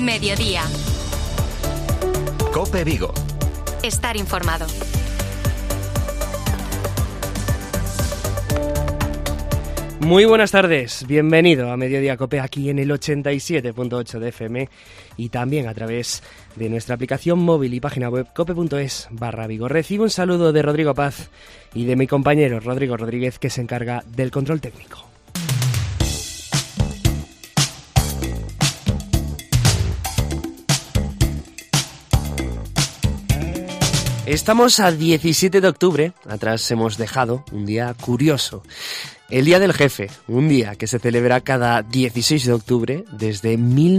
Mediodía. COPE Vigo. Estar informado. Muy buenas tardes, bienvenido a Mediodía COPE aquí en el 87.8 de FM y también a través de nuestra aplicación móvil y página web cope.es/Vigo. Recibo un saludo de Rodrigo Paz y de mi compañero Rodrigo Rodríguez, que se encarga del control técnico. Estamos a 17 de octubre, atrás hemos dejado un día curioso. El Día del Jefe, un día que se celebra cada 16 de octubre desde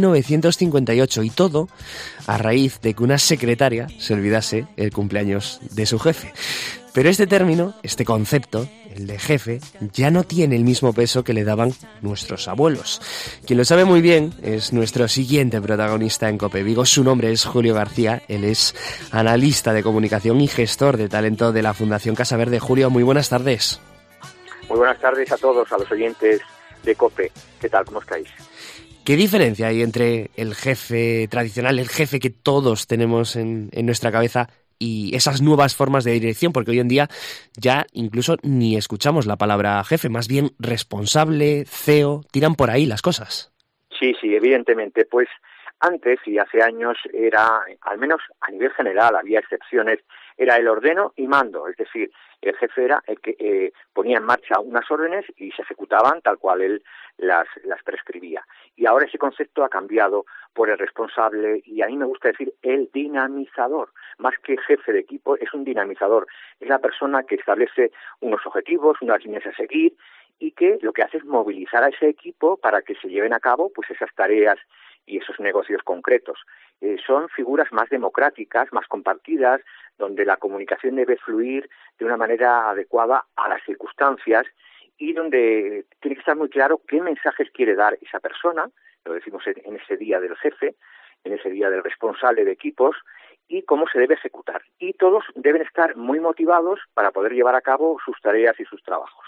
1958, y todo a raíz de que una secretaria se olvidase el cumpleaños de su jefe. Pero este término, este concepto, el de jefe, ya no tiene el mismo peso que le daban nuestros abuelos. Quien lo sabe muy bien es nuestro siguiente protagonista en COPE Vigo. Su nombre es Julio García, él es analista de comunicación y gestor de talento de la Fundación Casa Verde. Julio, muy buenas tardes. Muy buenas tardes a todos, a los oyentes de COPE. ¿Qué tal? ¿Cómo estáis? ¿Qué diferencia hay entre el jefe tradicional, el jefe que todos tenemos en nuestra cabeza, y esas nuevas formas de dirección? Porque hoy en día ya incluso ni escuchamos la palabra jefe, más bien responsable, CEO, tiran por ahí las cosas. Sí, evidentemente. Pues antes y hace años era, al menos a nivel general, había excepciones, era el ordeno y mando, es decir, el jefe era el que ponía en marcha unas órdenes y se ejecutaban tal cual él las prescribía. Y ahora ese concepto ha cambiado por el responsable, y a mí me gusta decir el dinamizador. Más que jefe de equipo, es un dinamizador. Es la persona que establece unos objetivos, unas líneas a seguir, y que lo que hace es movilizar a ese equipo para que se lleven a cabo pues esas tareas y esos negocios concretos. Son figuras más democráticas, más compartidas, donde la comunicación debe fluir de una manera adecuada a las circunstancias y donde tiene que estar muy claro qué mensajes quiere dar esa persona, lo decimos en ese día del jefe, en ese día del responsable de equipos, y cómo se debe ejecutar. Y todos deben estar muy motivados para poder llevar a cabo sus tareas y sus trabajos.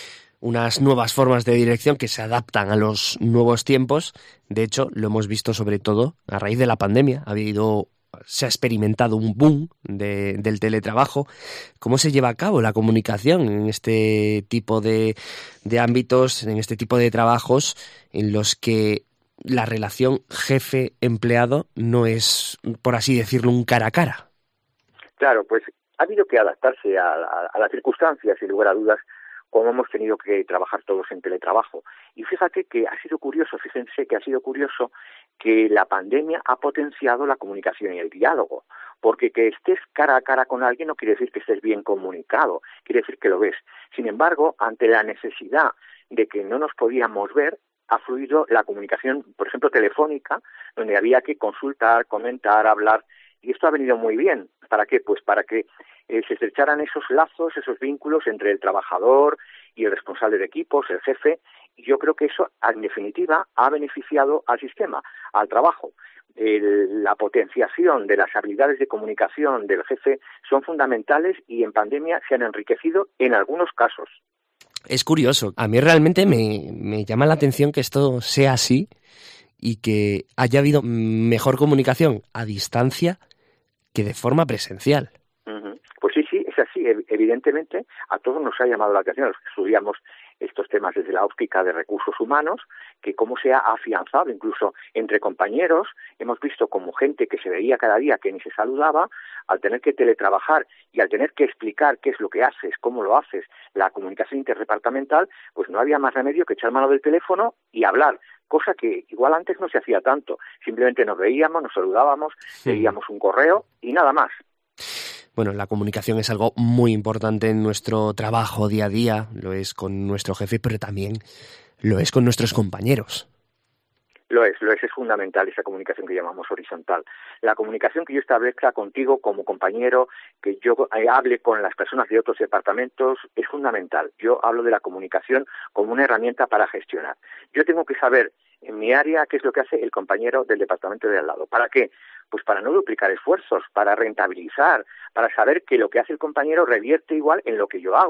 Unas nuevas formas de dirección que se adaptan a los nuevos tiempos. De hecho, lo hemos visto sobre todo a raíz de la pandemia. Se ha experimentado un boom del teletrabajo. ¿Cómo se lleva a cabo la comunicación en este tipo de ámbitos, en este tipo de trabajos en los que la relación jefe-empleado no es, por así decirlo, un cara a cara? Claro, pues ha habido que adaptarse a las circunstancias, sin lugar a dudas, como hemos tenido que trabajar todos en teletrabajo. Y fíjense que ha sido curioso que la pandemia ha potenciado la comunicación y el diálogo, porque que estés cara a cara con alguien no quiere decir que estés bien comunicado, quiere decir que lo ves. Sin embargo, ante la necesidad de que no nos podíamos ver, ha fluido la comunicación, por ejemplo, telefónica, donde había que consultar, comentar, hablar, y esto ha venido muy bien. ¿Para qué? Pues para que se estrecharan esos lazos, esos vínculos entre el trabajador y el responsable de equipos, el jefe, y yo creo que eso, en definitiva, ha beneficiado al sistema, al trabajo. La potenciación de las habilidades de comunicación del jefe son fundamentales y en pandemia se han enriquecido en algunos casos. Es curioso. A mí realmente me llama la atención que esto sea así y que haya habido mejor comunicación a distancia que de forma presencial. Pues sí, es así. Evidentemente, a todos nos ha llamado la atención, a los que estudiamos estos temas desde la óptica de recursos humanos, que cómo se ha afianzado incluso entre compañeros. Hemos visto como gente que se veía cada día, que ni se saludaba, al tener que teletrabajar y al tener que explicar qué es lo que haces, cómo lo haces, la comunicación interdepartamental, pues no había más remedio que echar mano del teléfono y hablar, cosa que igual antes no se hacía tanto. Simplemente nos veíamos, nos saludábamos, leíamos un correo y nada más. Bueno, la comunicación es algo muy importante en nuestro trabajo día a día, lo es con nuestro jefe, pero también lo es con nuestros compañeros. Lo es fundamental esa comunicación que llamamos horizontal. La comunicación que yo establezca contigo como compañero, que yo hable con las personas de otros departamentos, es fundamental. Yo hablo de la comunicación como una herramienta para gestionar. Yo tengo que saber en mi área qué es lo que hace el compañero del departamento de al lado. ¿Para qué? Pues para no duplicar esfuerzos, para rentabilizar, para saber que lo que hace el compañero revierte igual en lo que yo hago.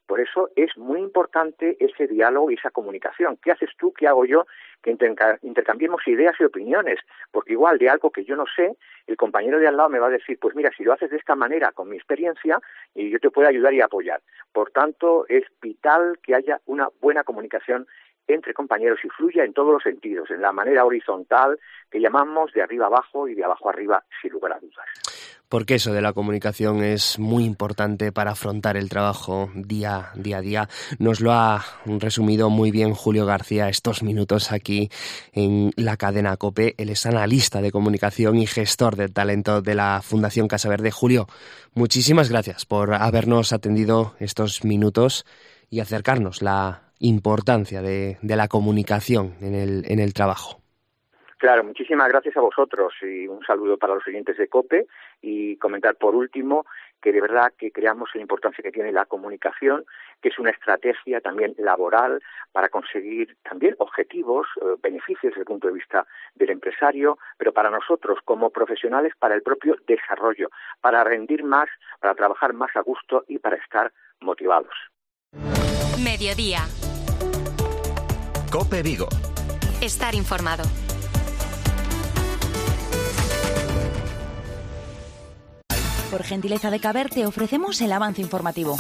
Por eso es muy importante ese diálogo y esa comunicación. ¿Qué haces tú? ¿Qué hago yo? Que intercambiemos ideas y opiniones, porque igual de algo que yo no sé, el compañero de al lado me va a decir, pues mira, si lo haces de esta manera, con mi experiencia, y yo te puedo ayudar y apoyar. Por tanto, es vital que haya una buena comunicación entre compañeros y fluya en todos los sentidos, en la manera horizontal que llamamos de arriba abajo y de abajo arriba, sin lugar a dudas. Porque eso de la comunicación es muy importante para afrontar el trabajo día a día. Nos lo ha resumido muy bien Julio García estos minutos aquí en la cadena COPE. Él es analista de comunicación y gestor del talento de la Fundación Casa Verde. Julio, muchísimas gracias por habernos atendido estos minutos y acercarnos la importancia de la comunicación en el trabajo. Claro, muchísimas gracias a vosotros y un saludo para los oyentes de COPE y comentar por último que de verdad que creamos la importancia que tiene la comunicación, que es una estrategia también laboral para conseguir también objetivos, beneficios desde el punto de vista del empresario, pero para nosotros como profesionales para el propio desarrollo, para rendir más, para trabajar más a gusto y para estar motivados. Mediodía. COPE Vigo. Estar informado. Por gentileza de Caber te ofrecemos el avance informativo.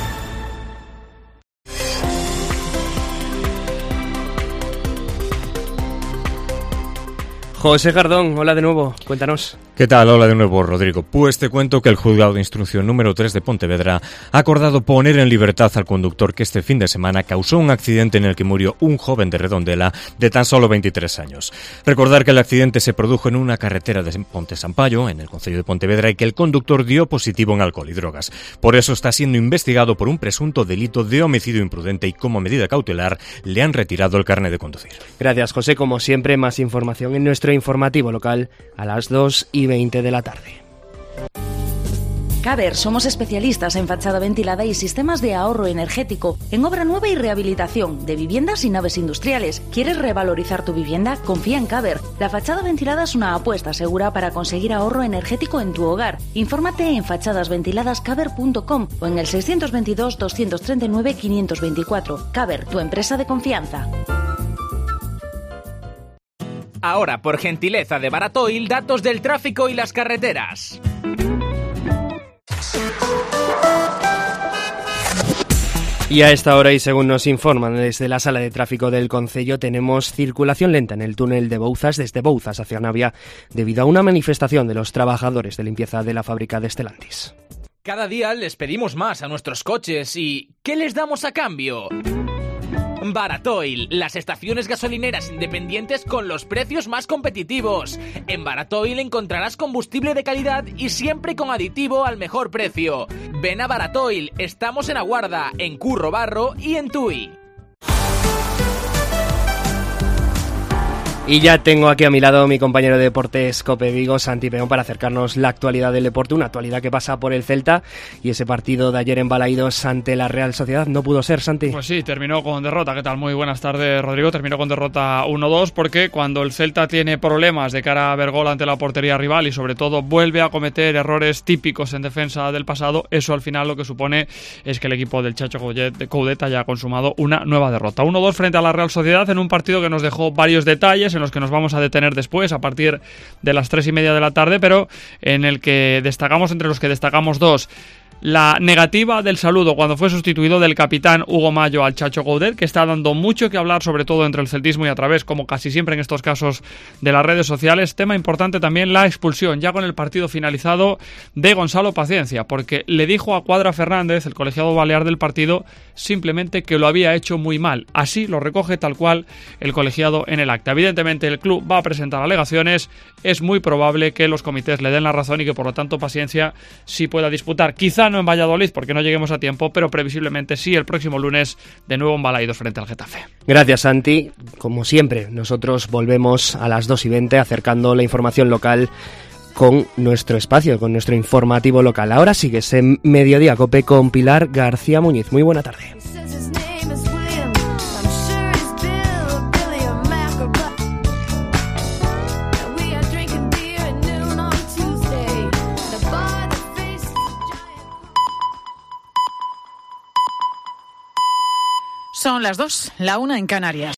José Gardón, hola de nuevo, cuéntanos. ¿Qué tal? Hola de nuevo, Rodrigo. Pues te cuento que el Juzgado de Instrucción número 3 de Pontevedra ha acordado poner en libertad al conductor que este fin de semana causó un accidente en el que murió un joven de Redondela de tan solo 23 años. Recordar que el accidente se produjo en una carretera de Ponte Sampaio, en el concello de Pontevedra, y que el conductor dio positivo en alcohol y drogas. Por eso está siendo investigado por un presunto delito de homicidio imprudente y como medida cautelar le han retirado el carnet de conducir. Gracias, José. Como siempre, más información en nuestro informativo local a las 2:20 de la tarde. Caber, somos especialistas en fachada ventilada y sistemas de ahorro energético, en obra nueva y rehabilitación de viviendas y naves industriales. ¿Quieres revalorizar tu vivienda? Confía en Caber. La fachada ventilada es una apuesta segura para conseguir ahorro energético en tu hogar. Infórmate en fachadasventiladascaber.com o en el 622 239 524. Caber, tu empresa de confianza. Ahora, por gentileza de Baratoil, datos del tráfico y las carreteras. Y a esta hora, y según nos informan desde la sala de tráfico del concello, tenemos circulación lenta en el túnel de Bouzas, desde Bouzas hacia Navia, debido a una manifestación de los trabajadores de limpieza de la fábrica de Stellantis. Cada día les pedimos más a nuestros coches y ¿qué les damos a cambio? Baratoil, las estaciones gasolineras independientes con los precios más competitivos. En Baratoil encontrarás combustible de calidad y siempre con aditivo al mejor precio. Ven a Baratoil, estamos en Aguarda, en Curro Barro y en Tui. Y ya tengo aquí a mi lado mi compañero de deportes COPE Vigo, Santi Peón, para acercarnos la actualidad del deporte, una actualidad que pasa por el Celta, y ese partido de ayer en Balaídos ante la Real Sociedad no pudo ser, Santi. Pues sí, terminó con derrota. ¿Qué tal? Muy buenas tardes, Rodrigo. Terminó con derrota 1-2 porque cuando el Celta tiene problemas de cara a ver gol ante la portería rival y sobre todo vuelve a cometer errores típicos en defensa del pasado, eso al final lo que supone es que el equipo del Chacho Coudet haya consumado una nueva derrota. 1-2 frente a la Real Sociedad en un partido que nos dejó varios detalles en los que nos vamos a detener después a partir de las 3:30 de la tarde, pero en el que destacamos, entre los que destacamos dos: la negativa del saludo cuando fue sustituido del capitán Hugo Mallo al Chacho Coudet, que está dando mucho que hablar, sobre todo entre el celtismo y a través, como casi siempre en estos casos, de las redes sociales. Tema importante también la expulsión, ya con el partido finalizado, de Gonzalo Paciencia, porque le dijo a Cuadra Fernández, el colegiado balear del partido, simplemente que lo había hecho muy mal. Así lo recoge tal cual el colegiado en el acta. Evidentemente el club va a presentar alegaciones, es muy probable que los comités le den la razón y que por lo tanto Paciencia sí pueda disputar. Quizá no en Valladolid porque no lleguemos a tiempo, pero previsiblemente sí el próximo lunes, de nuevo en Balaídos frente al Getafe. Gracias, Santi. Como siempre, nosotros volvemos a las 2:20 acercando la información local con nuestro espacio, con nuestro informativo local. Ahora sigues en Mediodía COPE con Pilar García Muñiz. Muy buena tarde. las 2, la 1 en Canarias.